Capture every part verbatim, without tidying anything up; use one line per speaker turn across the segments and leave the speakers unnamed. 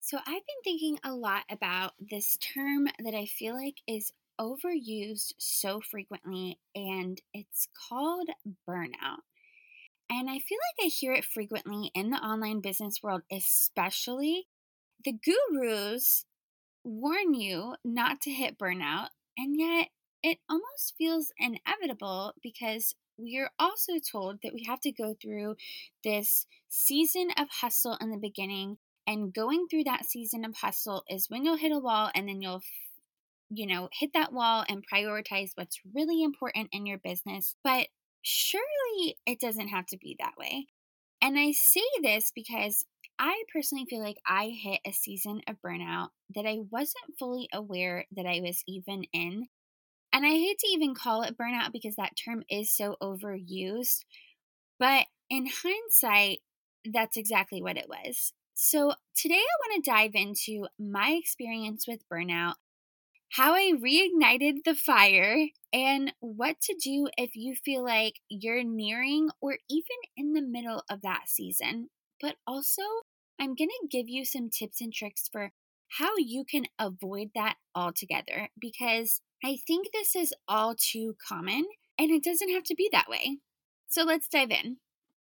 So I've been thinking a lot about this term that I feel like is overused so frequently, and it's called burnout. And I feel like I hear it frequently in the online business world, especially. The gurus warn you not to hit burnout, and yet it almost feels inevitable because we are also told that we have to go through this season of hustle in the beginning, and going through that season of hustle is when you'll hit a wall, and then you'll you know hit that wall and prioritize what's really important in your business. But surely it doesn't have to be that way. And I say this because I personally feel like I hit a season of burnout that I wasn't fully aware that I was even in. And I hate to even call it burnout because that term is so overused. But in hindsight, that's exactly what it was. So today I want to dive into my experience with burnout, how I reignited the fire, and what to do if you feel like you're nearing or even in the middle of that season. But also, I'm going to give you some tips and tricks for how you can avoid that altogether, because I think this is all too common and it doesn't have to be that way. So let's dive in.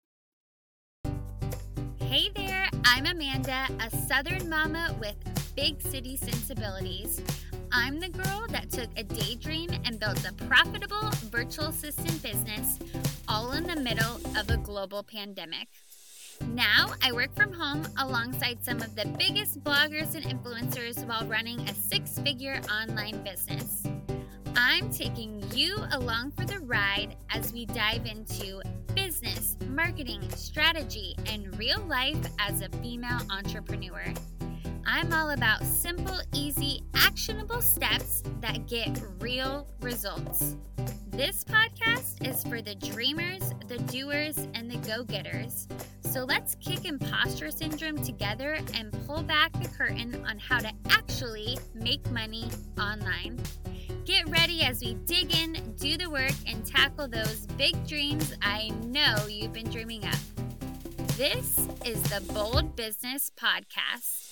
Hey there, I'm Amanda, a Southern mama with big city sensibilities. I'm the girl that took a daydream and built a profitable virtual assistant business all in the middle of a global pandemic. Now I work from home alongside some of the biggest bloggers and influencers while running a six-figure online business. I'm taking you along for the ride as we dive into business, marketing, strategy, and real life as a female entrepreneur. I'm all about simple, easy, actionable steps that get real results. This podcast is for the dreamers, the doers, and the go-getters. So let's kick imposter syndrome together and pull back the curtain on how to actually make money online. Get ready as we dig in, do the work, and tackle those big dreams I know you've been dreaming of. This is the Bold Business Podcast.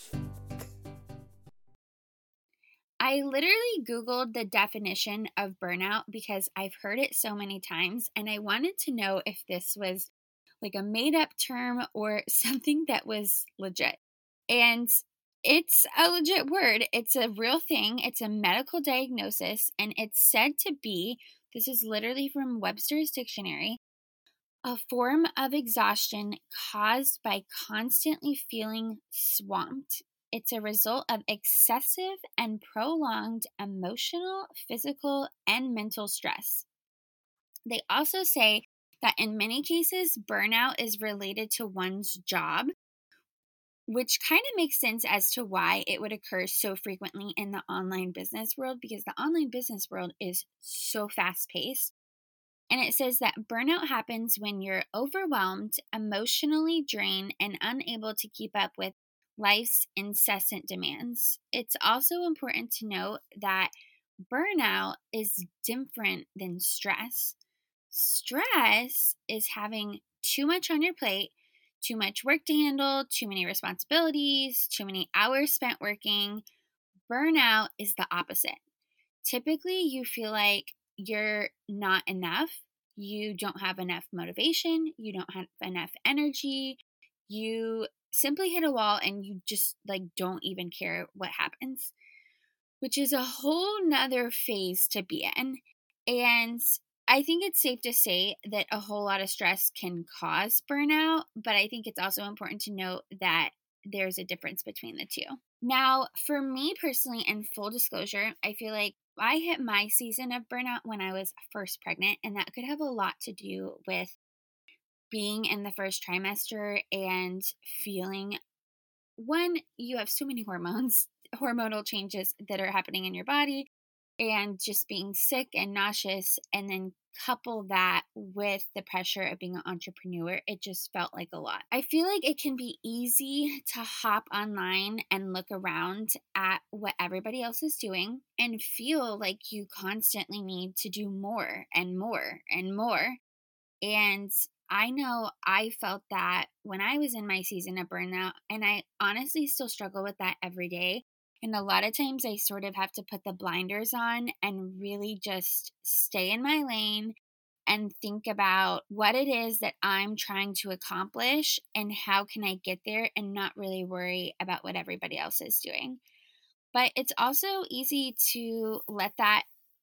I literally Googled the definition of burnout because I've heard it so many times, and I wanted to know if this was like a made-up term or something that was legit. And it's a legit word. It's a real thing. It's a medical diagnosis, and it's said to be, this is literally from Webster's Dictionary, a form of exhaustion caused by constantly feeling swamped. It's a result of excessive and prolonged emotional, physical, and mental stress. They also say that in many cases, burnout is related to one's job, which kind of makes sense as to why it would occur so frequently in the online business world, because the online business world is so fast-paced. And it says that burnout happens when you're overwhelmed, emotionally drained, and unable to keep up with life's incessant demands. It's also important to note that burnout is different than stress. Stress is having too much on your plate, too much work to handle, too many responsibilities, too many hours spent working. Burnout is the opposite. Typically, you feel like you're not enough. You don't have enough motivation. You don't have enough energy. You simply hit a wall and you just like don't even care what happens, which is a whole nother phase to be in. And I think it's safe to say that a whole lot of stress can cause burnout, but I think it's also important to note that there's a difference between the two. Now, for me personally, in full disclosure, I feel like I hit my season of burnout when I was first pregnant, and that could have a lot to do with being in the first trimester and feeling, one, you have so many hormones, hormonal changes that are happening in your body, and just being sick and nauseous, and then couple that with the pressure of being an entrepreneur, it just felt like a lot. I feel like it can be easy to hop online and look around at what everybody else is doing and feel like you constantly need to do more and more and more. And I know I felt that when I was in my season of burnout, and I honestly still struggle with that every day. And a lot of times I sort of have to put the blinders on and really just stay in my lane and think about what it is that I'm trying to accomplish and how can I get there and not really worry about what everybody else is doing. But it's also easy to let that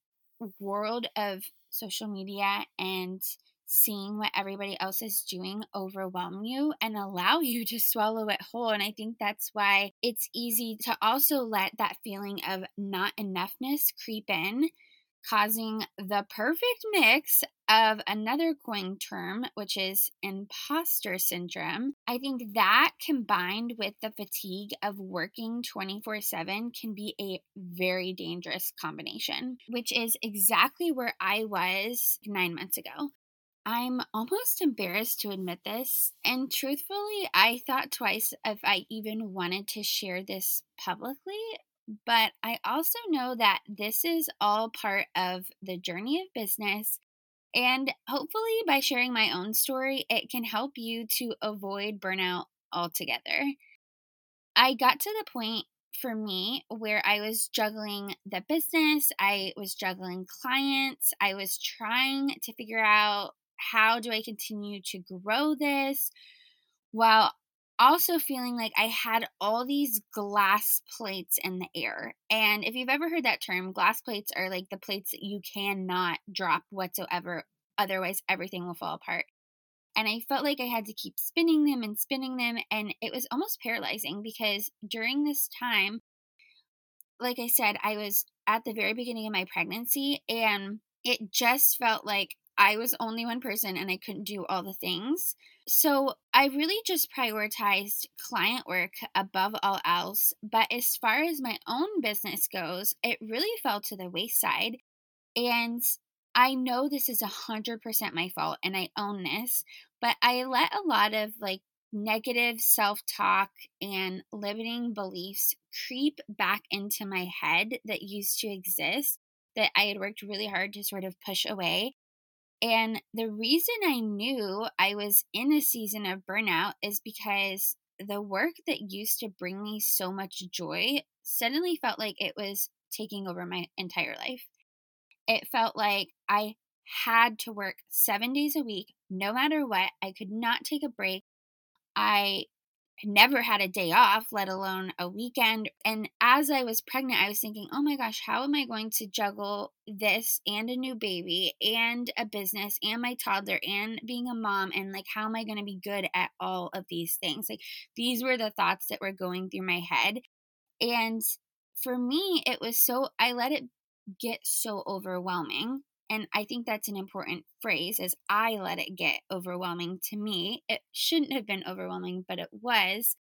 world of social media and seeing what everybody else is doing overwhelm you and allow you to swallow it whole. And I think that's why it's easy to also let that feeling of not enoughness creep in, causing the perfect mix of another coined term, which is imposter syndrome. I think that combined with the fatigue of working twenty-four seven can be a very dangerous combination, which is exactly where I was nine months ago. I'm almost embarrassed to admit this, and truthfully, I thought twice if I even wanted to share this publicly. But I also know that this is all part of the journey of business, and hopefully, by sharing my own story, it can help you to avoid burnout altogether. I got to the point for me where I was juggling the business, I was juggling clients, I was trying to figure out how do I continue to grow this while also feeling like I had all these glass plates in the air. And if you've ever heard that term, glass plates are like the plates that you cannot drop whatsoever, otherwise, everything will fall apart. And I felt like I had to keep spinning them and spinning them. And it was almost paralyzing because during this time, like I said, I was at the very beginning of my pregnancy and it just felt like I was only one person and I couldn't do all the things. So I really just prioritized client work above all else. But as far as my own business goes, it really fell to the wayside. And I know this is one hundred percent my fault and I own this, but I let a lot of like negative self talk and limiting beliefs creep back into my head that used to exist that I had worked really hard to sort of push away. And the reason I knew I was in a season of burnout is because the work that used to bring me so much joy suddenly felt like it was taking over my entire life. It felt like I had to work seven days a week, no matter what. I could not take a break. I never had a day off, let alone a weekend. And as I was pregnant, I was thinking, oh my gosh, how am I going to juggle this and a new baby and a business and my toddler and being a mom? And like, how am I going to be good at all of these things? Like, these were the thoughts that were going through my head. And for me, it was so, I let it get so overwhelming. And I think that's an important phrase is I let it get overwhelming to me. It shouldn't have been overwhelming, but it was.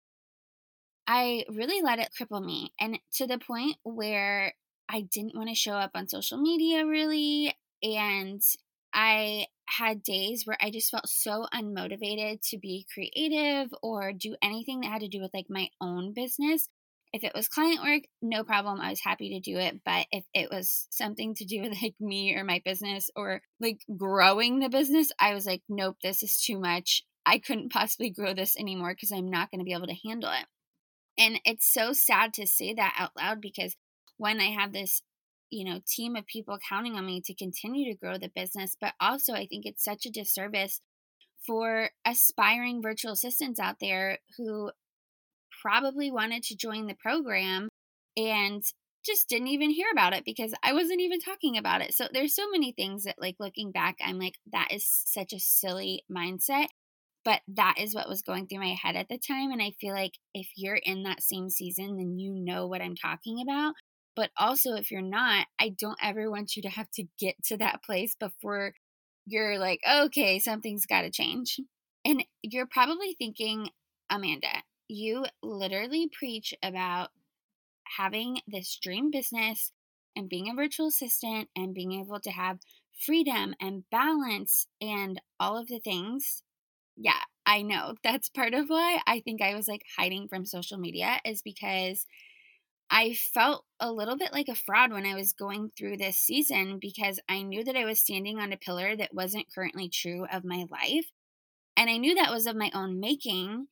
I really let it cripple me. And to the point where I didn't want to show up on social media really. And I had days where I just felt so unmotivated to be creative or do anything that had to do with like my own business. If it was client work, no problem. I was happy to do it. But if it was something to do with like me or my business or like growing the business, I was like, nope, this is too much. I couldn't possibly grow this anymore because I'm not going to be able to handle it. And it's so sad to say that out loud because when I have this, you know, team of people counting on me to continue to grow the business, but also I think it's such a disservice for aspiring virtual assistants out there who probably wanted to join the program and just didn't even hear about it because I wasn't even talking about it. So there's so many things that like looking back, I'm like, that is such a silly mindset. But that is what was going through my head at the time. And I feel like if you're in that same season, then you know what I'm talking about. But also, if you're not, I don't ever want you to have to get to that place before you're like, okay, something's got to change. And you're probably thinking, Amanda, you literally preach about having this dream business and being a virtual assistant and being able to have freedom and balance and all of the things. Yeah, I know. That's part of why I think I was like hiding from social media is because I felt a little bit like a fraud when I was going through this season because I knew that I was standing on a pillar that wasn't currently true of my life. And I knew that was of my own making.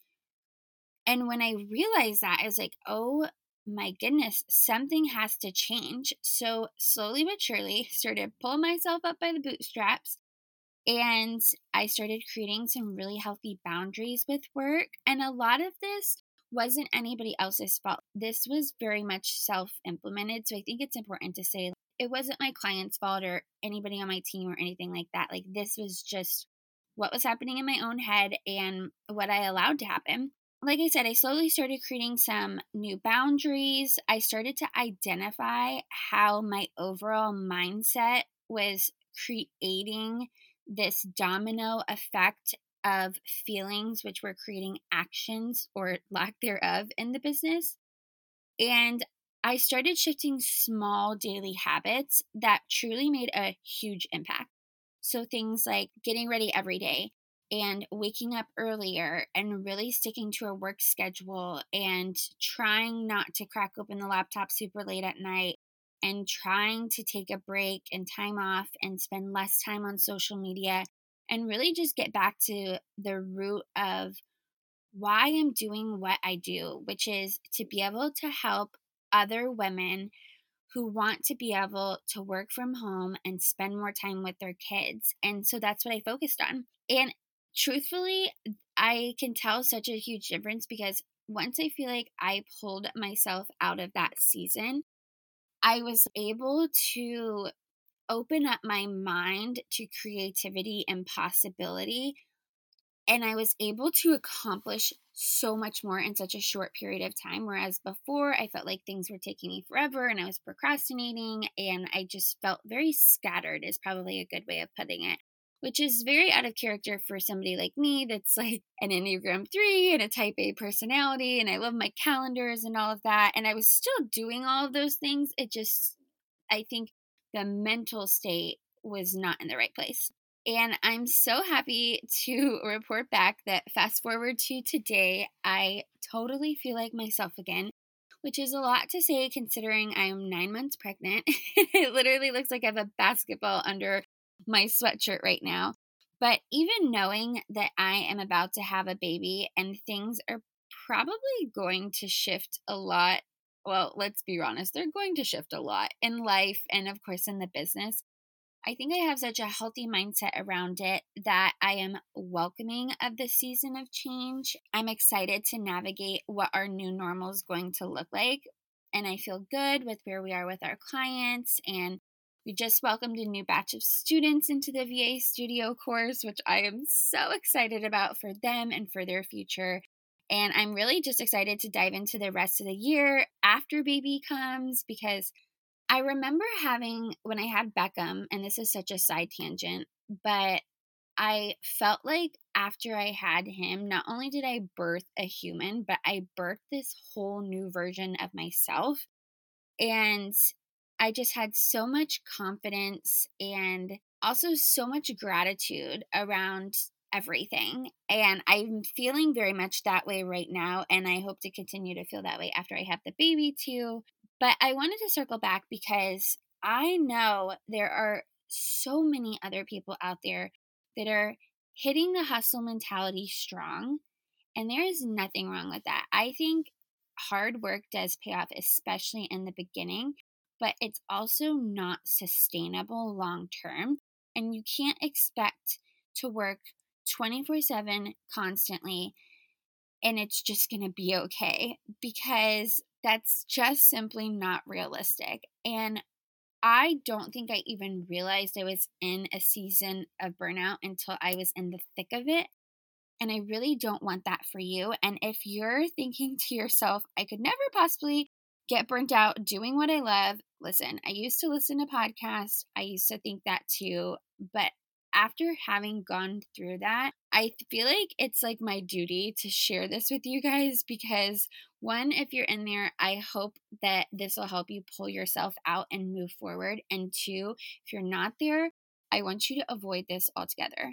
And when I realized that, I was like, oh my goodness, something has to change. So slowly but surely, started pulling myself up by the bootstraps. And I started creating some really healthy boundaries with work. And a lot of this wasn't anybody else's fault. This was very much self implemented. So I think it's important to say it wasn't my client's fault or anybody on my team or anything like that. Like, this was just what was happening in my own head and what I allowed to happen. Like I said, I slowly started creating some new boundaries. I started to identify how my overall mindset was creating this domino effect of feelings, which were creating actions or lack thereof in the business. And I started shifting small daily habits that truly made a huge impact. So things like getting ready every day and waking up earlier and really sticking to a work schedule and trying not to crack open the laptop super late at night and trying to take a break and time off and spend less time on social media and really just get back to the root of why I'm doing what I do, which is to be able to help other women who want to be able to work from home and spend more time with their kids. And so that's what I focused on. And truthfully, I can tell such a huge difference because once I feel like I pulled myself out of that season, I was able to open up my mind to creativity and possibility. And I was able to accomplish so much more in such a short period of time. Whereas before, I felt like things were taking me forever and I was procrastinating and I just felt very scattered, is probably a good way of putting it, which is very out of character for somebody like me that's like an Enneagram three and a type A personality. And I love my calendars and all of that. And I was still doing all of those things. It just, I think the mental state was not in the right place. And I'm so happy to report back that fast forward to today, I totally feel like myself again, which is a lot to say considering I'm nine months pregnant. It literally looks like I have a basketball under my sweatshirt right now. But even knowing that I am about to have a baby and things are probably going to shift a lot. Well, let's be honest, they're going to shift a lot in life and, of course, in the business. I think I have such a healthy mindset around it that I am welcoming of this season of change. I'm excited to navigate what our new normal is going to look like. And I feel good with where we are with our clients. And we just welcomed a new batch of students into the V A Studio course, which I am so excited about for them and for their future. And I'm really just excited to dive into the rest of the year after baby comes, because I remember having, when I had Beckham, and this is such a side tangent, but I felt like after I had him, not only did I birth a human, but I birthed this whole new version of myself. And I just had so much confidence and also so much gratitude around everything. And I'm feeling very much that way right now. And I hope to continue to feel that way after I have the baby too. But I wanted to circle back because I know there are so many other people out there that are hitting the hustle mentality strong. And there is nothing wrong with that. I think hard work does pay off, especially in the beginning, but it's also not sustainable long term. And you can't expect to work twenty-four seven constantly and it's just going to be okay, because that's just simply not realistic. And I don't think I even realized I was in a season of burnout until I was in the thick of it. And I really don't want that for you. And if you're thinking to yourself, I could never possibly get burnt out doing what I love, listen, I used to listen to podcasts. I used to think that too. But after having gone through that, I feel like it's like my duty to share this with you guys because, one, if you're in there, I hope that this will help you pull yourself out and move forward. And two, if you're not there, I want you to avoid this altogether.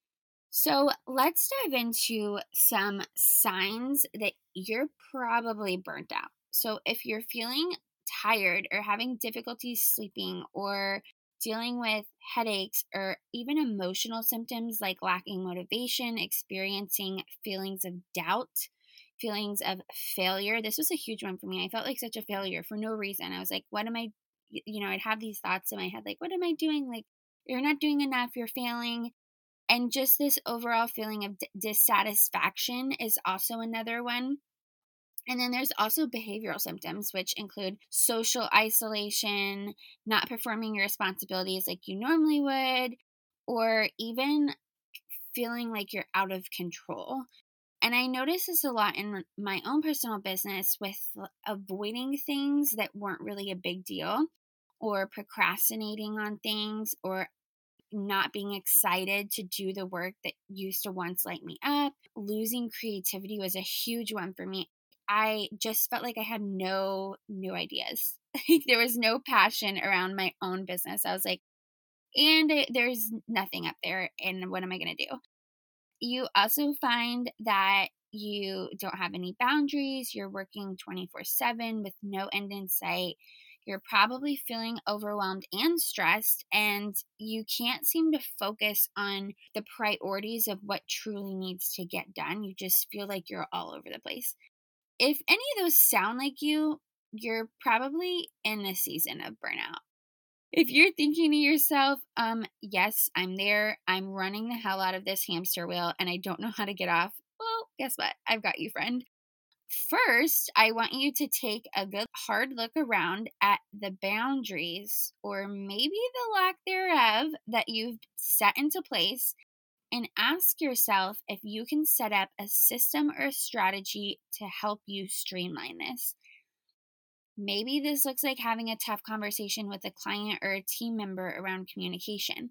So let's dive into some signs that you're probably burnt out. So if you're feeling tired or having difficulty sleeping or dealing with headaches or even emotional symptoms like lacking motivation, experiencing feelings of doubt, feelings of failure. This was a huge one for me. I felt like such a failure for no reason. I was like, what am I, you know, I'd have these thoughts in my head, like, what am I doing? Like, you're not doing enough, you're failing. And just this overall feeling of d- dissatisfaction is also another one. And then there's also behavioral symptoms, which include social isolation, not performing your responsibilities like you normally would, or even feeling like you're out of control. And I notice this a lot in my own personal business with avoiding things that weren't really a big deal, or procrastinating on things, or not being excited to do the work that used to once light me up. Losing creativity was a huge one for me. I just felt like I had no new ideas. Like there was no passion around my own business. I was like, and there's nothing up there. And what am I going to do? You also find that you don't have any boundaries. You're working twenty-four seven with no end in sight. You're probably feeling overwhelmed and stressed, and you can't seem to focus on the priorities of what truly needs to get done. You just feel like you're all over the place. If any of those sound like you, you're probably in a season of burnout. If you're thinking to yourself, um, yes, I'm there, I'm running the hell out of this hamster wheel and I don't know how to get off, well, guess what? I've got you, friend. First, I want you to take a good hard look around at the boundaries or maybe the lack thereof that you've set into place and ask yourself if you can set up a system or a strategy to help you streamline this. Maybe this looks like having a tough conversation with a client or a team member around communication.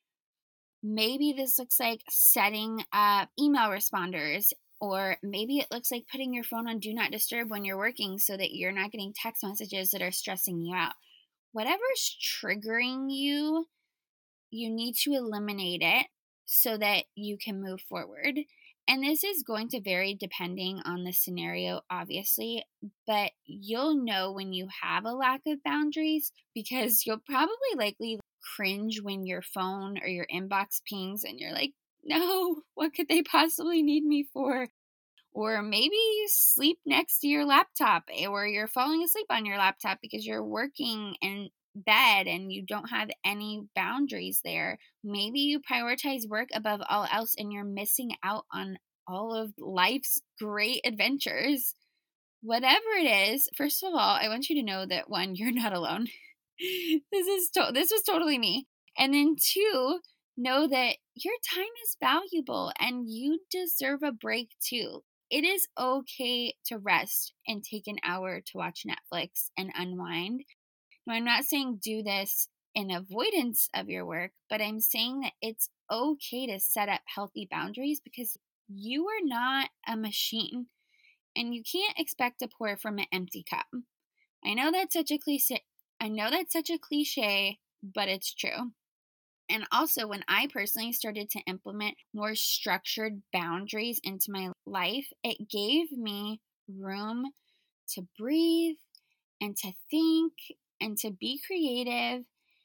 Maybe this looks like setting up email responders, or maybe it looks like putting your phone on do not disturb when you're working so that you're not getting text messages that are stressing you out. Whatever's triggering you, you need to eliminate it so that you can move forward. And this is going to vary depending on the scenario, obviously, but you'll know when you have a lack of boundaries because you'll probably likely cringe when your phone or your inbox pings and you're like, no, what could they possibly need me for? Or maybe you sleep next to your laptop or you're falling asleep on your laptop because you're working in bed and you don't have any boundaries there. Maybe you prioritize work above all else and you're missing out on all of life's great adventures. Whatever it is, first of all, I want you to know that one, you're not alone. this is to- this was totally me. And then two, know that your time is valuable and you deserve a break too. It is okay to rest and take an hour to watch Netflix and unwind. Now, I'm not saying do this in avoidance of your work, but I'm saying that it's okay to set up healthy boundaries because you are not a machine and you can't expect to pour from an empty cup. I know that's such a cliche. I know that's such a cliche, but it's true. And also, when I personally started to implement more structured boundaries into my life, it gave me room to breathe and to think and to be creative.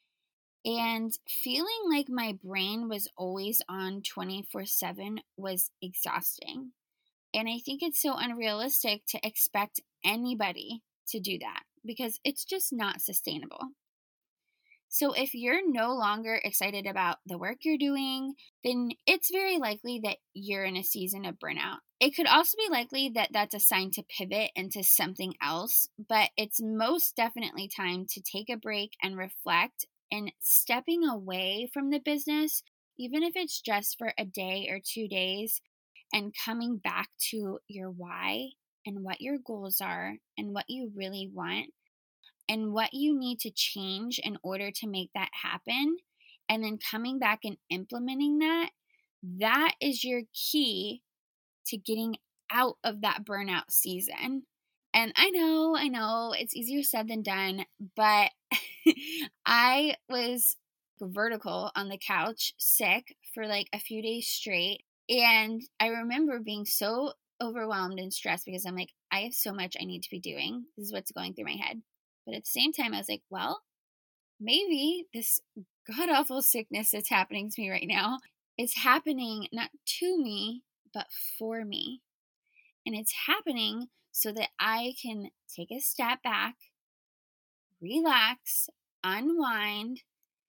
And feeling like my brain was always on twenty-four seven was exhausting. And I think it's so unrealistic to expect anybody to do that because it's just not sustainable. So if you're no longer excited about the work you're doing, then it's very likely that you're in a season of burnout. It could also be likely that that's a sign to pivot into something else, but it's most definitely time to take a break and reflect, and stepping away from the business, even if it's just for a day or two days, and coming back to your why and what your goals are and what you really want and what you need to change in order to make that happen, and then coming back and implementing that, that is your key to getting out of that burnout season. And I know, I know it's easier said than done, but I was vertical on the couch, sick for like a few days straight. And I remember being so overwhelmed and stressed because I'm like, I have so much I need to be doing. This is what's going through my head. But at the same time, I was like, well, maybe this god-awful sickness that's happening to me right now is happening not to me, but for me. And it's happening so that I can take a step back, relax, unwind,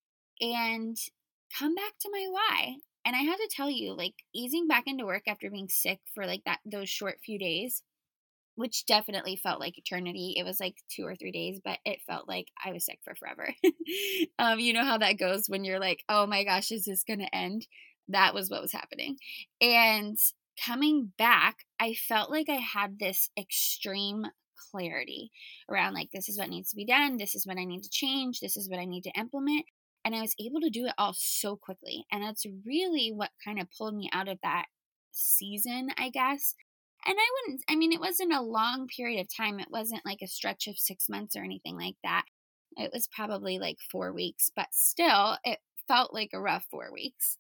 and come back to my why. And I have to tell you, like, easing back into work after being sick for like that those short few days, which definitely felt like eternity. It was like two or three days, but it felt like I was sick for forever. um, you know how that goes when you're like, oh my gosh, is this going to end? That was what was happening. And coming back, I felt like I had this extreme clarity around like, this is what needs to be done. This is what I need to change. This is what I need to implement. And I was able to do it all so quickly. And that's really what kind of pulled me out of that season, I guess. And I wouldn't, I mean, it wasn't a long period of time. It wasn't like a stretch of six months or anything like that. It was probably like four weeks, but still, it felt like a rough four weeks.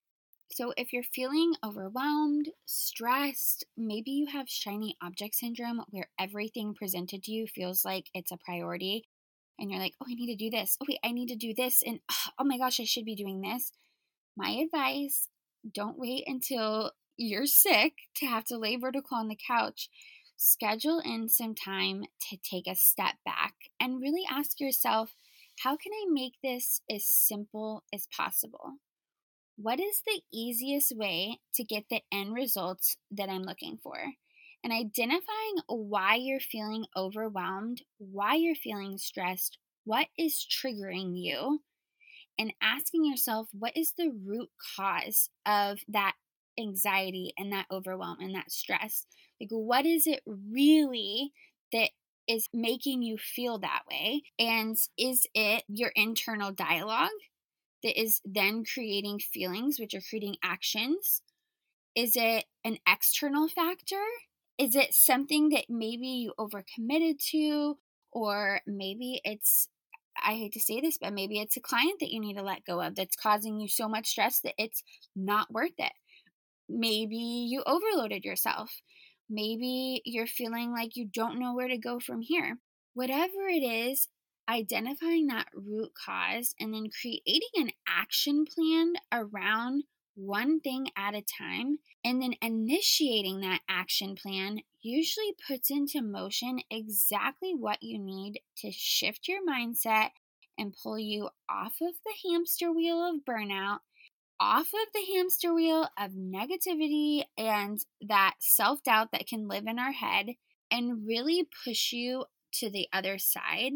So if you're feeling overwhelmed, stressed, maybe you have shiny object syndrome where everything presented to you feels like it's a priority. And you're like, oh, I need to do this. Oh, wait, I need to do this. And oh my gosh, I should be doing this. My advice, don't wait until you're sick to have to lay vertical on the couch. Schedule in some time to take a step back and really ask yourself, how can I make this as simple as possible? What is the easiest way to get the end results that I'm looking for? And identifying why you're feeling overwhelmed, why you're feeling stressed, what is triggering you, and asking yourself, what is the root cause of that anxiety and that overwhelm and that stress? Like, what is it really that is making you feel that way? And is it your internal dialogue that is then creating feelings, which are creating actions? Is it an external factor? Is it something that maybe you overcommitted to? Or maybe it's, I hate to say this, but maybe it's a client that you need to let go of that's causing you so much stress that it's not worth it. Maybe you overloaded yourself. Maybe you're feeling like you don't know where to go from here. Whatever it is, identifying that root cause and then creating an action plan around one thing at a time, and then initiating that action plan usually puts into motion exactly what you need to shift your mindset and pull you off of the hamster wheel of burnout, off of the hamster wheel of negativity and that self-doubt that can live in our head, and really push you to the other side.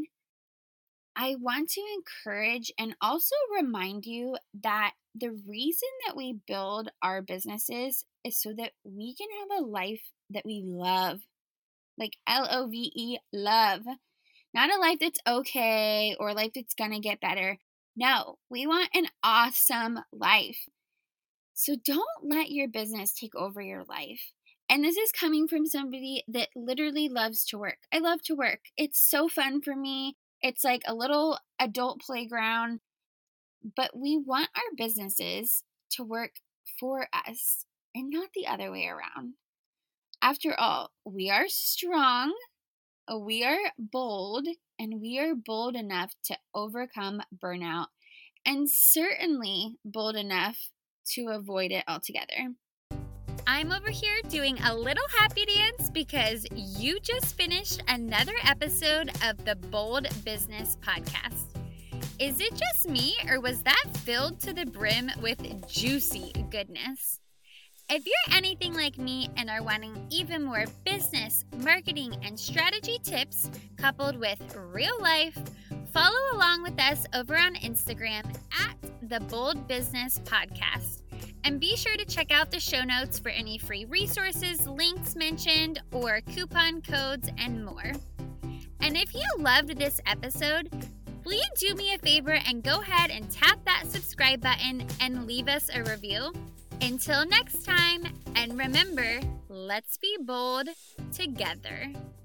I want to encourage and also remind you that the reason that we build our businesses is so that we can have a life that we love, like L O V E, love. Not a life that's okay or a life that's going to get better. No, we want an awesome life. So don't let your business take over your life. And this is coming from somebody that literally loves to work. I love to work. It's so fun for me. It's like a little adult playground, but we want our businesses to work for us and not the other way around. After all, we are strong, we are bold, and we are bold enough to overcome burnout, and certainly bold enough to avoid it altogether. I'm over here doing a little happy dance because you just finished another episode of the Bold Business Podcast. Is it just me, or was that filled to the brim with juicy goodness? If you're anything like me and are wanting even more business, marketing, and strategy tips coupled with real life, follow along with us over on Instagram at the Bold Business Podcast. And be sure to check out the show notes for any free resources, links mentioned, or coupon codes and more. And if you loved this episode, will you do me a favor and go ahead and tap that subscribe button and leave us a review? Until next time, and remember, let's be bold together.